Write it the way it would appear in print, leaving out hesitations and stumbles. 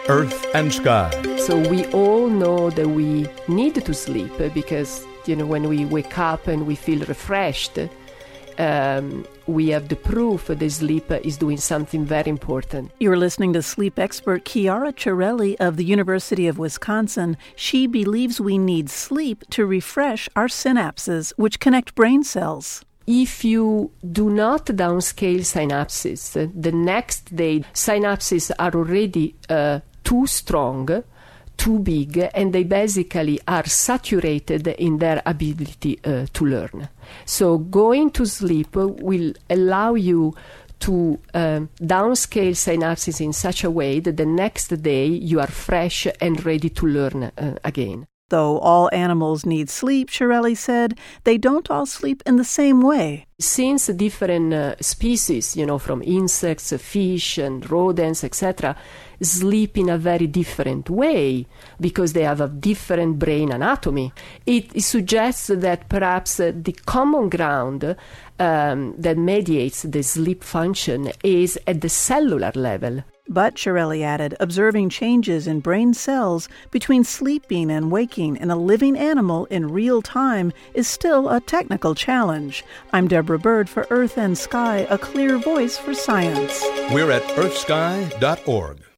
Earth and Sky. So we all know that we need to sleep because, when we wake up and we feel refreshed, we have the proof that sleep is doing something very important. You're listening to sleep expert Chiara Ciarelli of the University of Wisconsin. She believes we need sleep to refresh our synapses, which connect brain cells. If you do not downscale synapses, the next day synapses are already too strong, too big, and they basically are saturated in their ability to learn. So going to sleep will allow you to downscale synapses in such a way that the next day you are fresh and ready to learn again. Though all animals need sleep, Ciarelli said, they don't all sleep in the same way. Since different species, from insects, fish, and rodents, etc., sleep in a very different way because they have a different brain anatomy, it suggests that perhaps the common ground that mediates the sleep function is at the cellular level. But, Ciarelli added, observing changes in brain cells between sleeping and waking in a living animal in real time is still a technical challenge. I'm Deborah Bird for Earth and Sky, a clear voice for science. We're at earthsky.org.